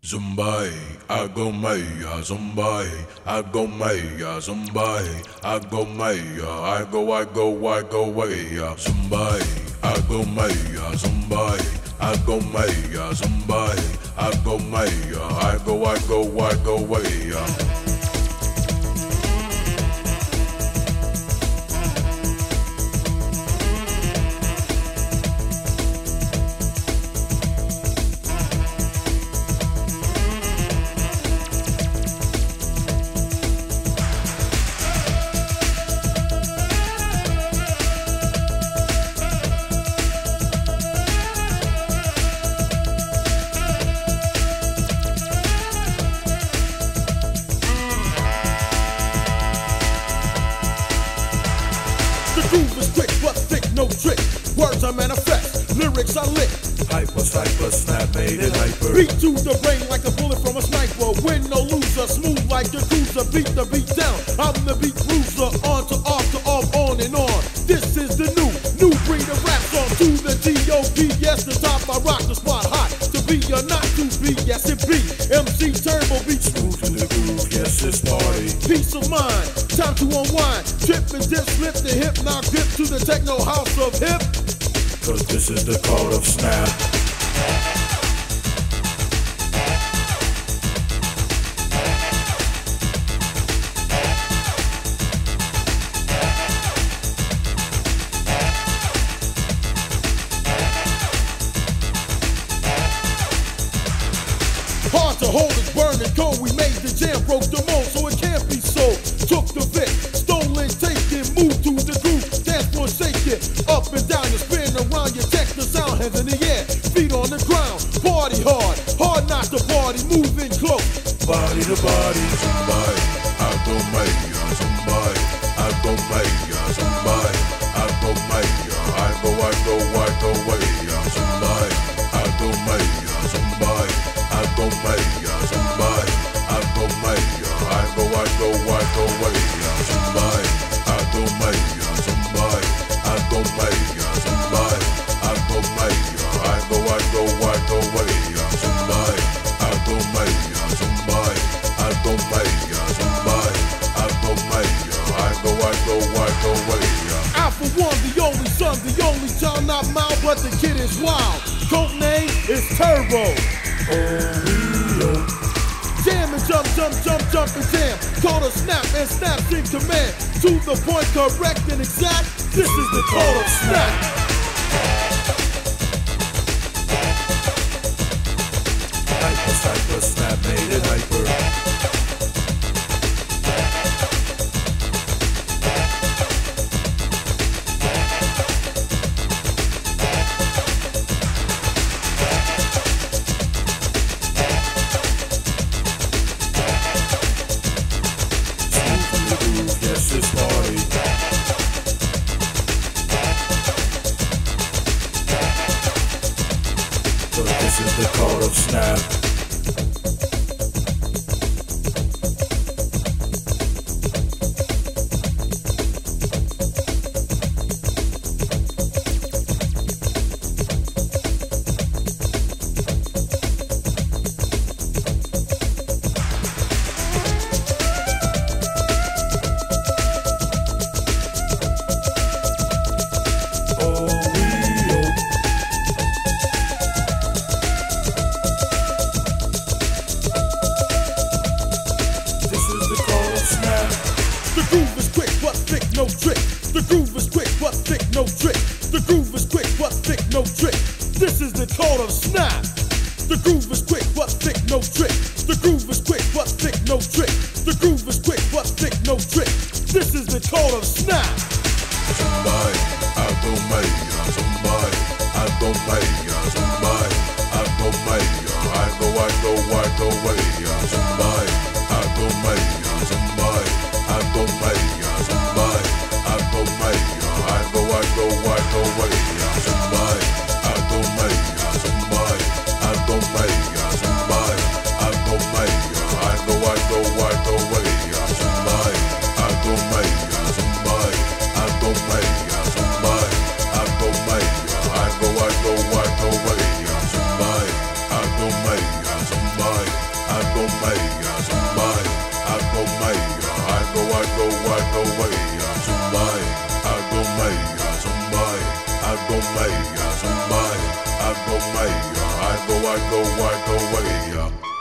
Zumbai, Agomaya, Zumbai, Agomaya, Zumbai, Agomaya, I go, waya, Zumbai, Agomaya, Zumbai, Agomaya, Zumbai, Agomaya, I go, waya. The groove is quick, but thick, no trick. Words I manifest, lyrics I lick. Hyper, snap, made it hyper. Beat to the brain like a bullet from a sniper. Win no loser, smooth like a cruiser. Beat the beat down, I'm the beat bruiser. On to off to off, on and on. This is the new breed of rap song. To the T.O.P. Yes, the top, I rock the spot hot. To be or not to be, yes it be. MC Turbo beat Smooth in the groove, yes it's party. Peace of mind, time to unwind. Trip and dip, slip the hip, now grip to the techno house of hip. Cause this is the code of snap. Hard to hold is burning cold. We made the jam, broke the mold, so it can't be sold. Took the bit, stolen, take it, move to the groove, dance floor, shake it, up and down, you spin around, you check the sound, hands in the air, feet on the ground, party hard, hard not to party, moving close. Body to body, somebody, Agomaya, somebody, Agomaya, somebody, Agomaya, I go, waya, somebody, Agomaya, somebody, Agomaya, somebody, Agomaya, I go, waya, somebody, Agomaya, somebody, Agomaya, somebody, Agomaya, I go, waya, somebody, Agomaya, somebody, Agomaya, somebody, Agomaya, I go, waya. I for one, the only son, the only child, not mild, but the kid is wild. Code name is Turbo. Jam and jump and jam. Call a snap and snaps in command. To the point, correct and exact. This is the code of snap. Hyper, snap, made it hyper. Smooth in the groove, yes it's party. But this is the code of snap. The groove is quick, but thick, no trick. The groove is quick, but thick, no trick. The groove is quick, but thick, no trick. This is the code of snap. The groove is quick, but thick, no trick. The groove is quick, but thick, no trick. The groove is quick, but thick, no trick. This is the code of snap. Somebody, Agomaya, somebody, Agomaya, somebody, Agomaya, I go, waya, somebody, Agomaya, somebody, Agomaya, somebody, Agomaya, I go, waya, somebody, Agomaya, somebody, Agomaya, somebody, Agomaya, I go, waya, somebody, Agomaya, somebody, Agomaya, somebody, Agomaya, I go, waya, somebody, Agomaya, somebody. mega, zumbai, algo mega, algo, algo, algo mega, zumbai, algo mega, zumbai, algo mega, zumbai, algo mega, algo, algo, algo mega.